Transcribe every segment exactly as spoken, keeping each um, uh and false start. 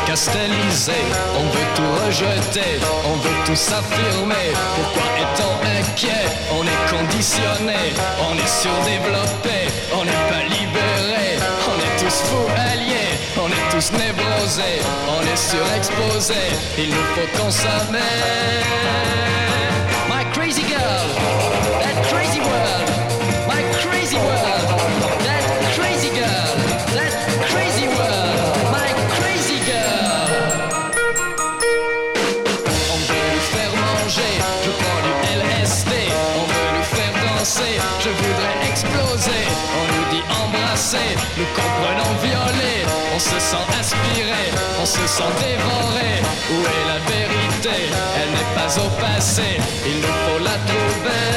Castellisé, on veut tout rejeter, on veut tout s'affirmer. Pourquoi est-on inquiet? On est conditionné, on est surdéveloppé, on n'est pas libéré. On est tous fous alliés, on est tous névrosés, on est surexposés, il nous faut consommer. My crazy girl, that crazy world, my crazy world, that crazy girl, that crazy world, my crazy girl. On veut nous faire manger, je prends du L S D. On veut nous faire danser, je voudrais exploser. On nous dit embrasser, nous comprenons violer. On se sent aspiré, on se sent dévoré. Où est la vérité? Elle n'est pas au passé, il nous faut la trouver.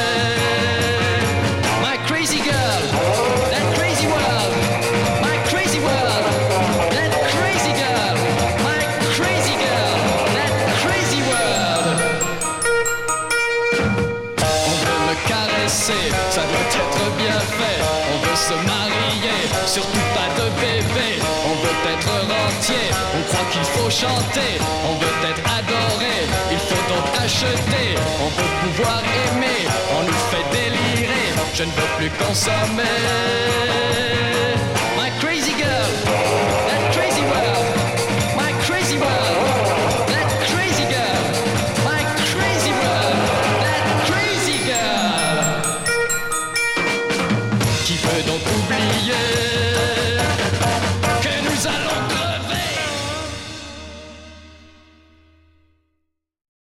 My crazy girl, that crazy world, my crazy world, that crazy girl, my crazy girl, that crazy world. On veut me caresser, ça doit être bien fait. On veut se marier, surtout pas de bébé. On veut être rentier, on croit qu'il faut chanter. On veut être adoré, il faut donc acheter. On veut pouvoir aimer, on nous fait délirer. Je ne veux plus consommer.